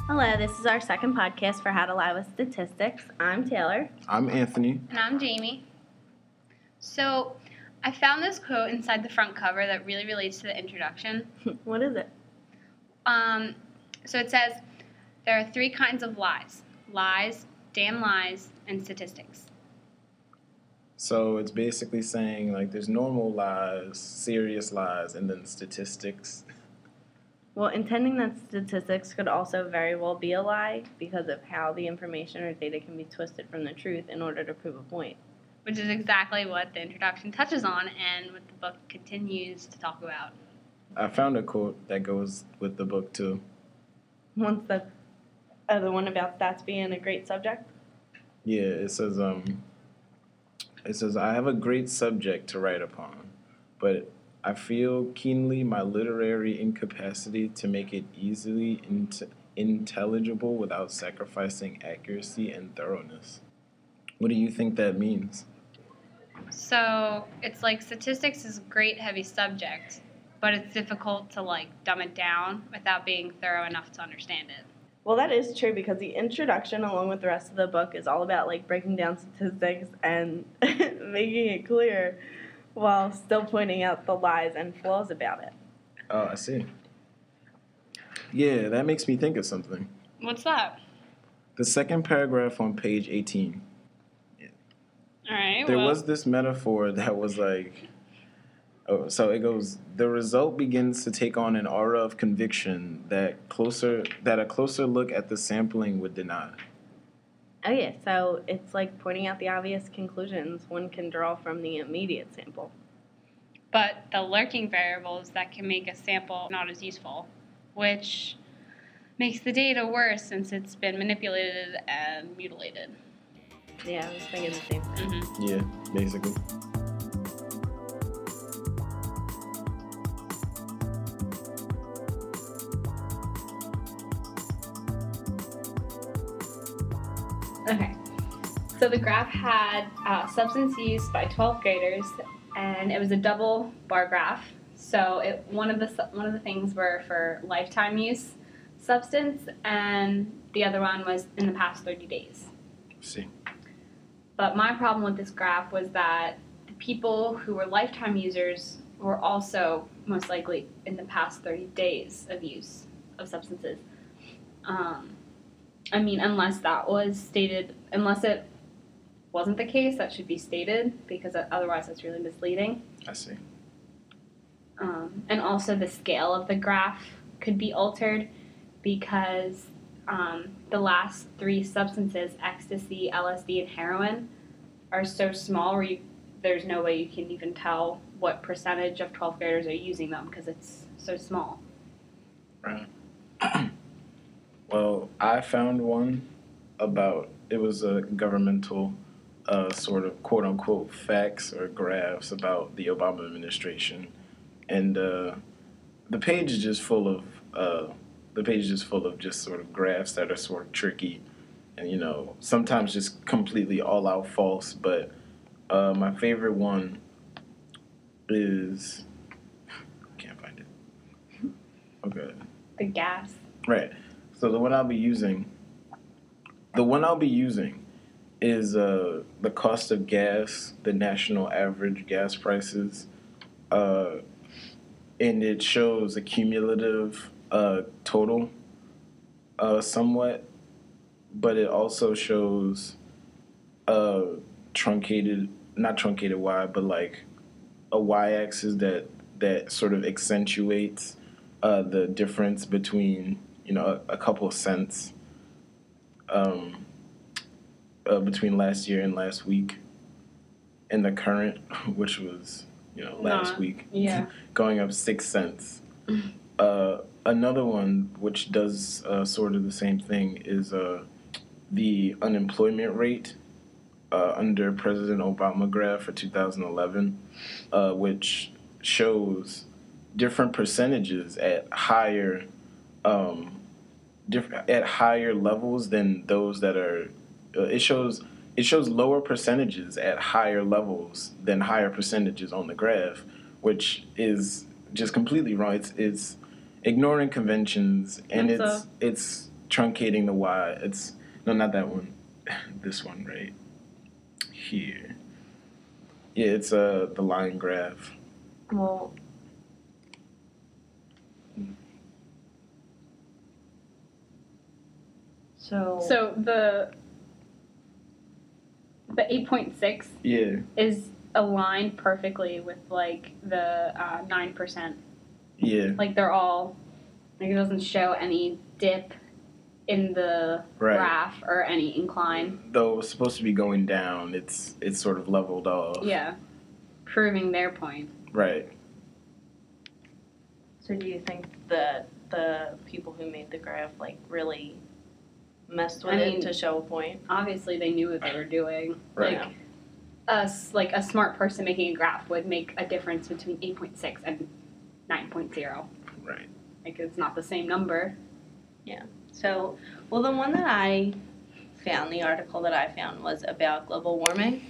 Hello, this is our second podcast for How to Lie with Statistics. I'm Taylor. I'm Anthony. And I'm Jamie. So, I found this quote inside the front cover that really relates to the introduction. What is it? So it says, there are three kinds of lies. Lies, damn lies, and statistics. So it's basically saying, like, there's normal lies, serious lies, and then statistics. Well, intending that statistics could also very well be a lie because of how the information or data can be twisted from the truth in order to prove a point. Which is exactly what the introduction touches on and what the book continues to talk about. I found a quote that goes with the book, too. Once the one about stats being a great subject? Yeah, it says, I have a great subject to write upon, but I feel keenly my literary incapacity to make it easily intelligible without sacrificing accuracy and thoroughness. What do you think that means? So it's like statistics is a great heavy subject, but it's difficult to dumb it down without being thorough enough to understand it. Well, that is true because the introduction, along with the rest of the book, is all about breaking down statistics and making it clear while still pointing out the lies and flaws about it. Oh, I see. Yeah, that makes me think of something. What's that? The second paragraph on page 18. All right. There was this metaphor that was so it goes, the result begins to take on an aura of conviction that a closer look at the sampling would deny. Oh, yeah, so it's like pointing out the obvious conclusions one can draw from the immediate sample. But the lurking variables that can make a sample not as useful, which makes the data worse since it's been manipulated and mutilated. Yeah, I was thinking the same thing. Mm-hmm. Yeah, basically. Okay, so the graph had substance use by 12th graders, and it was a double bar graph. So one of the things were for lifetime use substance, and the other one was in the past 30 days. See. But my problem with this graph was that the people who were lifetime users were also most likely in the past 30 days of use of substances. Unless that was stated, unless it wasn't the case, that should be stated, because otherwise that's really misleading. I see. And also the scale of the graph could be altered because the last three substances, ecstasy, LSD, and heroin, are so small where there's no way you can even tell what percentage of 12th graders are using them because it's so small. Right. Well, I found one it was a governmental sort of quote-unquote facts or graphs about the Obama administration. And the page is just full of just sort of graphs that are sort of tricky and, sometimes just completely all-out false. But my favorite one is... Can't find it. Okay. The gas. Right. So the one I'll be using is the cost of gas, the national average gas prices, and it shows a cumulative total somewhat, but it also shows not truncated Y, but a Y-axis that sort of accentuates the difference between a couple of cents between last year and last week, and the current, which was last week, going up 6 cents. Another one which does sort of the same thing is the unemployment rate under President Obama graph for 2011, which shows different percentages at higher levels than those that are. It shows lower percentages at higher levels than higher percentages on the graph, which is just completely wrong. It's ignoring conventions, and it's truncating the y. No, not that one. This one right here. Yeah, it's the line graph. Well, so the 8.6 is aligned perfectly with like the 9%. Yeah. Like they're all like it doesn't show any dip in the graph or any incline. Though it's supposed to be going down, it's sort of leveled off. Yeah. Proving their point. Right. So do you think that the people who made the graph like really messed with it to show a point? Obviously they knew what they were doing. Right. Like a smart person making a graph would make a difference between 8.6 and 9.0. Right. Like it's not the same number. Yeah. So, well, the one that I found, the article that I found was about global warming.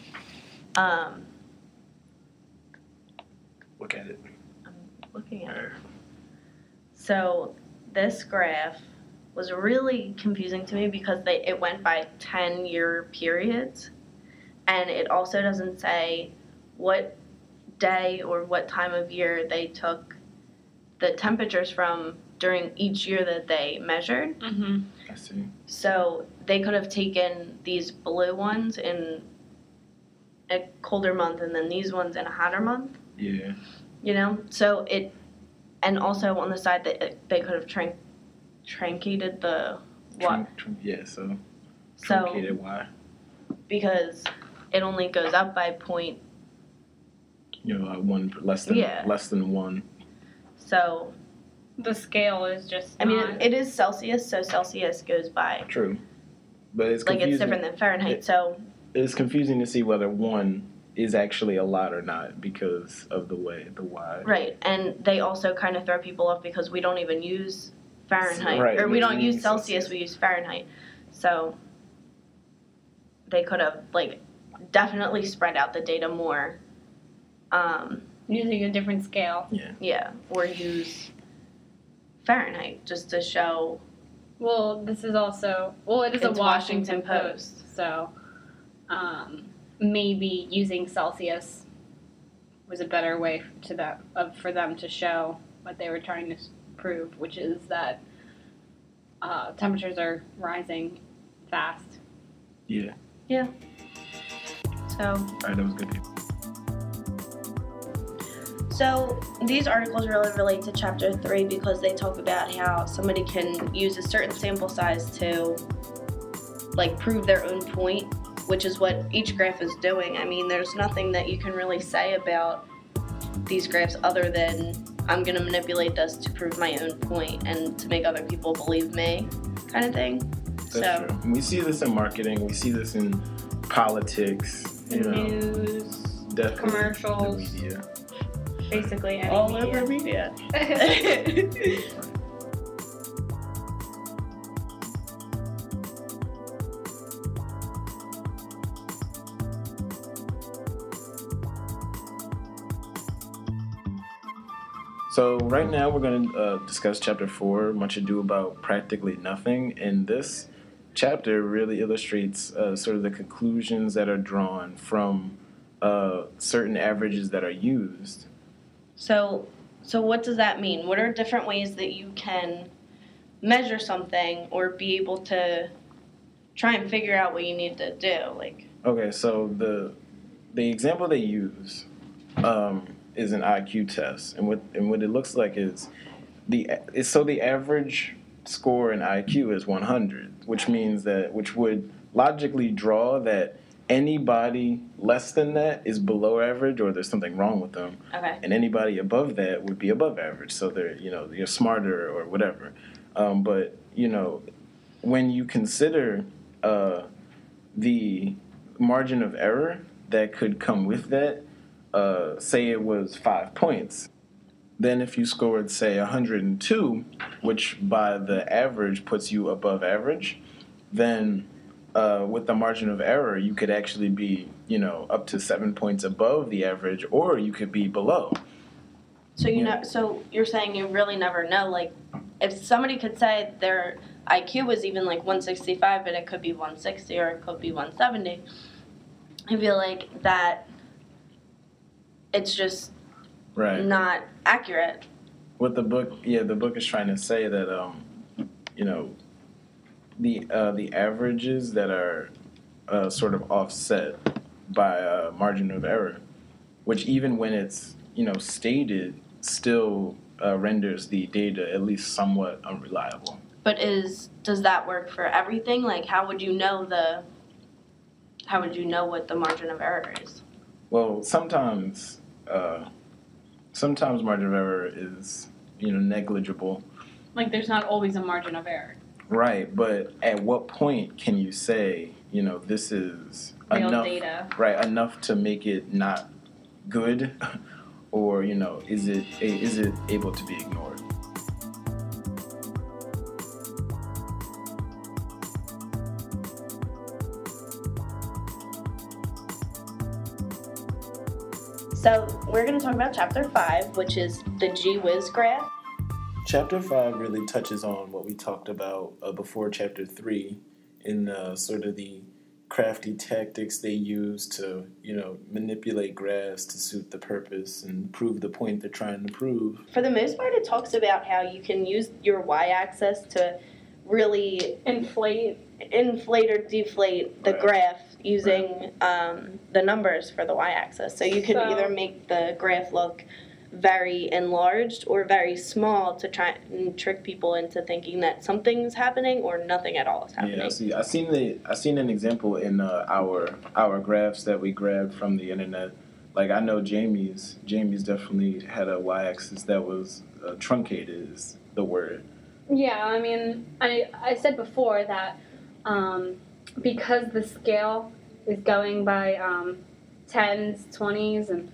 Look at it. I'm looking at it. So this graph was really confusing to me because it went by 10-year periods, and it also doesn't say what day or what time of year they took the temperatures from during each year that they measured. Mm-hmm. I see. So they could have taken these blue ones in a colder month and then these ones in a hotter month. Yeah. You know? So and also on the side that they could have truncated the what? Truncated Y. Because it only goes up by point. One less than one. So the scale is just. I mean, it is Celsius, so Celsius goes by. True, but it's like confusing. it's different than Fahrenheit. So it's confusing to see whether one is actually a lot or not because of the Y. Right, and they also kind of throw people off because we don't even use Fahrenheit, right, or we don't use Celsius. We use Fahrenheit. So they could have definitely spread out the data more. Using a different scale. Yeah, or use Fahrenheit just to show. Well, this is also it is a Washington Post, so maybe using Celsius was a better way for them to show what they were trying to prove, which is that temperatures are rising fast. Yeah. Yeah. So. All right, that was good. So these articles really relate to Chapter 3 because they talk about how somebody can use a certain sample size to prove their own point, which is what each graph is doing. I mean, there's nothing that you can really say about these graphs other than I'm going to manipulate this to prove my own point and to make other people believe me, kind of thing. That's true. And we see this in marketing. We see this in politics. News, commercials. The media. Basically any all media. over media. So right now we're going to discuss Chapter 4, Much Ado About Practically Nothing. And this chapter really illustrates sort of the conclusions that are drawn from certain averages that are used. So what does that mean? What are different ways that you can measure something or be able to try and figure out what you need to do? Okay, so the example they use is an IQ test, and what it looks like is the average score in IQ is 100, which would logically draw that anybody less than that is below average or there's something wrong with them. Okay. And anybody above that would be above average. So you're smarter or whatever. But when you consider the margin of error that could come with that, say it was 5 points. Then if you scored, say, 102, which by the average puts you above average, then with the margin of error, you could actually be, up to 7 points above the average, or you could be below. So so you're saying you really never know. If somebody could say they're IQ was even like 165, but it could be 160 or it could be 170. I feel like that it's just not accurate. What the book is trying to say that the averages that are sort of offset by a margin of error, which even when it's stated, still renders the data at least somewhat unreliable. But does that work for everything? Like, how would you know what the margin of error is? Well, sometimes margin of error is negligible. Like, there's not always a margin of error. Right, but at what point can you say this is real enough data? Right, enough to make it not good, or is it able to be ignored? So we're going to talk about Chapter 5, which is the Gee-Whiz graph. Chapter 5 really touches on what we talked about before Chapter 3 in sort of the crafty tactics they use to, manipulate graphs to suit the purpose and prove the point they're trying to prove. For the most part, it talks about how you can use your y-axis to really inflate or deflate the graph using the numbers for the y-axis. So you could either make the graph look very enlarged or very small to try and trick people into thinking that something's happening or nothing at all is happening. Yeah, I seen an example in our graphs that we grabbed from the internet. Like, I know Jamie's definitely had a y-axis that was truncated is the word. Yeah, I mean, I said before that because the scale is going by 10s, 20s, and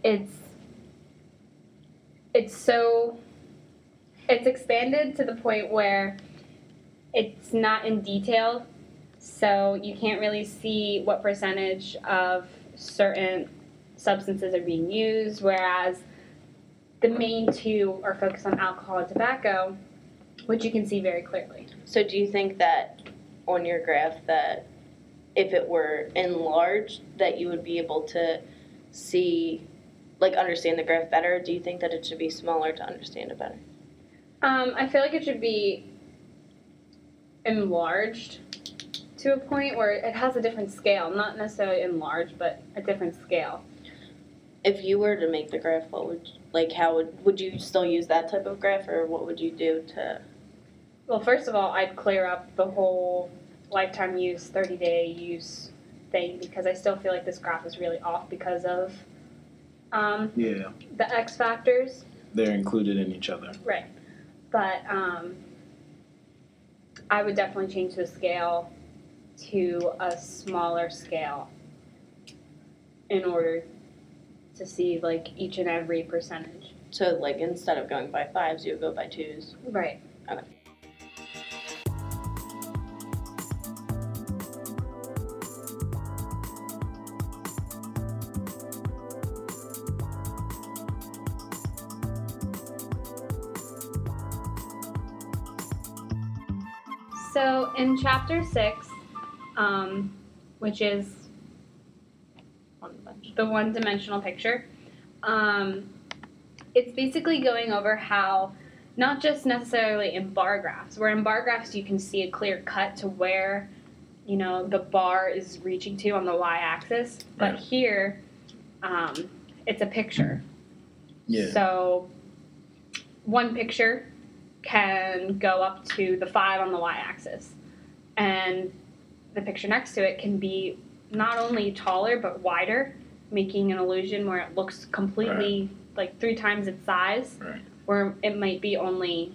it's expanded to the point where it's not in detail, so you can't really see what percentage of certain substances are being used, whereas the main two are focused on alcohol and tobacco, which you can see very clearly. So do you think that on your graph that if it were enlarged that you would be able to see, like, understand the graph better? Do you think that it should be smaller to understand it better? I feel like it should be enlarged to a point where it has a different scale. Not necessarily enlarged, but a different scale. If you were to make the graph, would you still use that type of graph, or what would you do to... Well, first of all, I'd clear up the whole lifetime use, 30-day use thing, because I still feel like this graph is really off because of the X factors. They're included in each other. Right. But I would definitely change the scale to a smaller scale in order to see, like, each and every percentage. So, like, instead of going by 5s, you would go by 2s? Right. Okay. So in Chapter 6, which is the one-dimensional picture, it's basically going over how, not just necessarily in bar graphs, where in bar graphs you can see a clear cut to where, the bar is reaching to on the y-axis, but here, it's a picture. Yeah. So one picture can go up to the 5 on the y-axis, and the picture next to it can be not only taller but wider, making an illusion where it looks completely like 3 times its size, where it might be only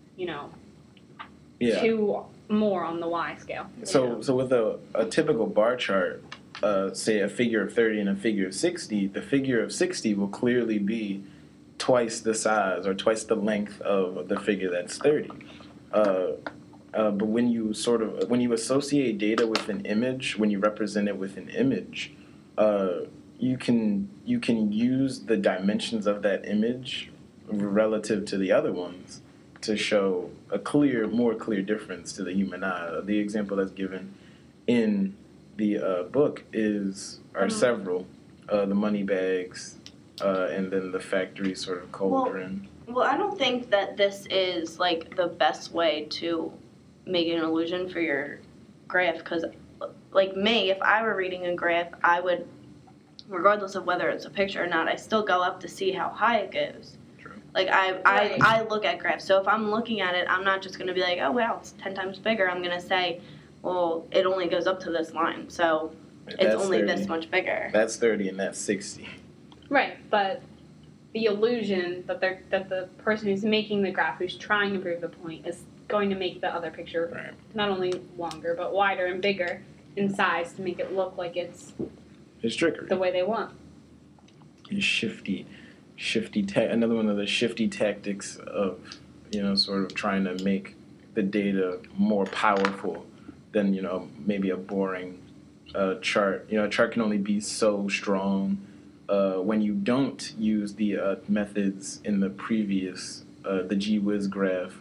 2 more on the y scale. So with a typical bar chart, say a figure of 30 and a figure of 60, the figure of 60 will clearly be twice the size or twice the length of the figure that's 30. But when you associate data with an image, when you represent it with an image, you can use the dimensions of that image relative to the other ones to show a more clear difference to the human eye. The example that's given in the book are several. The money bags, and then the factory sort of cauldron. Well, I don't think that this is, like, the best way to make an illusion for your graph, because, like me, if I were reading a graph, I would, regardless of whether it's a picture or not, I still go up to see how high it goes. True. Like, I look at graphs, so if I'm looking at it, I'm not just going to be like, oh, wow, it's 10 times bigger. I'm going to say, well, it only goes up to this line, so it's only 30. This much bigger. That's 30 and that's 60. Right, but the illusion that the person who's making the graph, who's trying to prove the point, is going to make the other picture not only longer but wider and bigger in size to make it look like it's trickery. The way they want. It's shifty another one of the shifty tactics of, sort of trying to make the data more powerful than, maybe a boring chart. A chart can only be so strong when you don't use the methods in the previous, the GWiz graph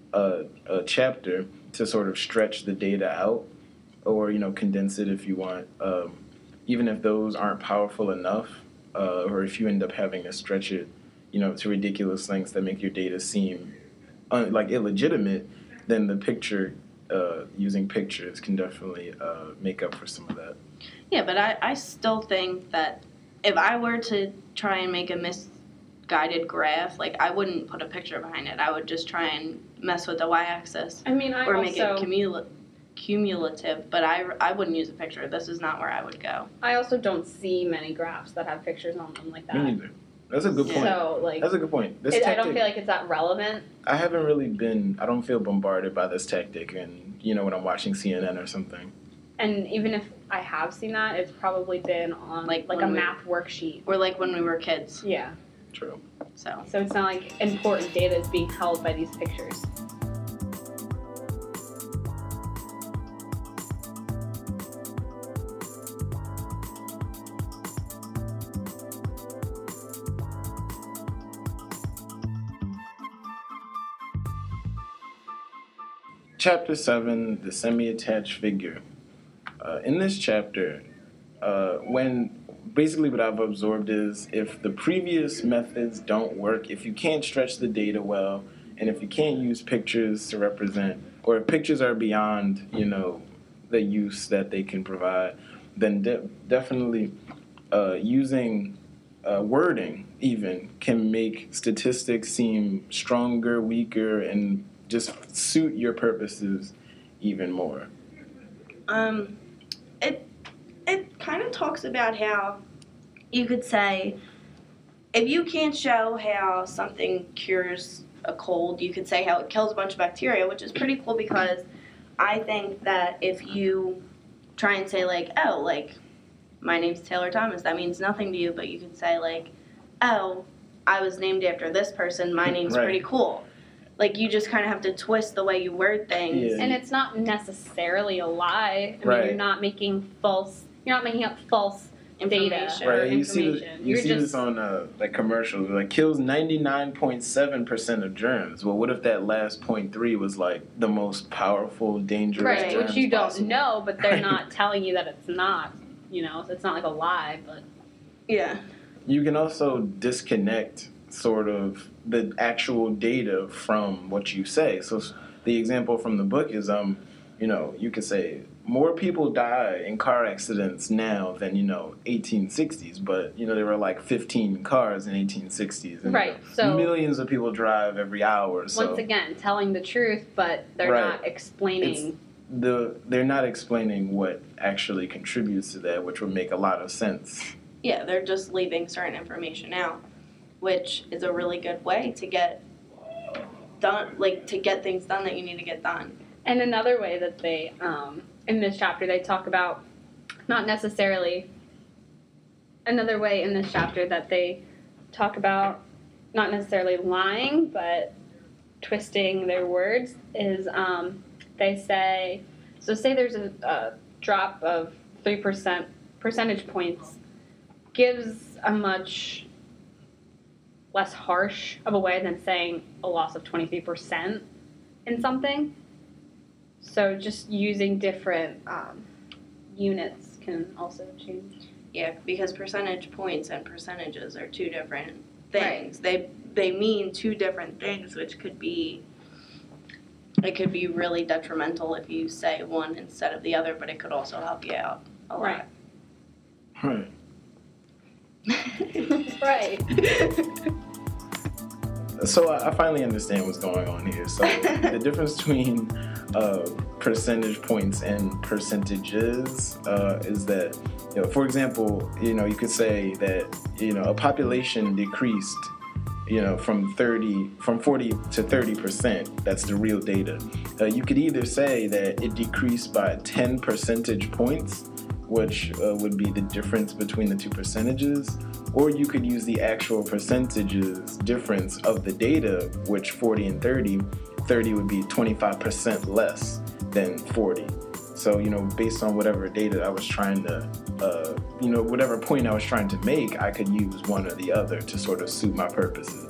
chapter to sort of stretch the data out or, condense it if you want. Even if those aren't powerful enough, or if you end up having to stretch it, to ridiculous lengths that make your data seem like illegitimate, then the picture, using pictures can definitely make up for some of that. Yeah, but I still think that if I were to try and make a misguided graph, like, I wouldn't put a picture behind it. I would just try and mess with the y-axis. Make it cumulative, but I wouldn't use a picture. This is not where I would go. I also don't see many graphs that have pictures on them like that. Me neither. That's a good point. So, like, that's a good point. I don't feel like it's that relevant. I don't feel bombarded by this tactic, and, when I'm watching CNN or something. And even if I have seen that, it's probably been on like a math worksheet. Or like when we were kids. Yeah. True. So it's not like important data is being held by these pictures. Chapter 7, the semi-attached figure. In this chapter, basically what I've absorbed is if the previous methods don't work, if you can't stretch the data well, and if you can't use pictures to represent, or if pictures are beyond, the use that they can provide, then definitely using wording even can make statistics seem stronger, weaker, and just suit your purposes even more. It kind of talks about how you could say, if you can't show how something cures a cold, you could say how it kills a bunch of bacteria, which is pretty cool because I think that if you try and say, like, oh, like, my name's Taylor Thomas, that means nothing to you, but you could say, like, oh, I was named after this person, my name's pretty cool. Like, you just kind of have to twist the way you word things. Yeah. And it's not necessarily a lie. I mean, you're not making up false information. Data or information. You see this on commercials. Like, kills 99.7% of germs. Well, what if that last 0.3 was like the most powerful, dangerous germs which you possible? don't know, but they're not telling you that it's not. So it's not like a lie, but yeah. You can also disconnect sort of the actual data from what you say. So the example from the book is, you could say more people die in car accidents now than, 1860s, but, there were like 15 cars in 1860s. And, so millions of people drive every hour. So once again, telling the truth, but they're not explaining. They're not explaining what actually contributes to that, which would make a lot of sense. Yeah, they're just leaving certain information out, which is a really good way to get done, like, to get things done that you need to get done. And another way that they, in this chapter, they talk about, another way in this chapter that they talk about not necessarily lying, but twisting their words is, they say, say there's a drop of 3% percentage points, gives a much less harsh of a way than saying a loss of 23% in something. So just using different units can also change. Yeah, because percentage points and percentages are two different things. Right. They mean two different things, which could be really detrimental if you say one instead of the other, but it could also help you out a lot. Right. Right. So I finally understand what's going on here. So the difference between percentage points and percentages is that, for example, you could say that, a population decreased, from 40 to 30%. That's the real data. You could either say that it decreased by 10 percentage points, which would be the difference between the two percentages, or you could use the actual percentages difference of the data, which 40 and 30 would be 25% less than 40. So, based on whatever data I was trying to, whatever point I was trying to make, I could use one or the other to sort of suit my purposes.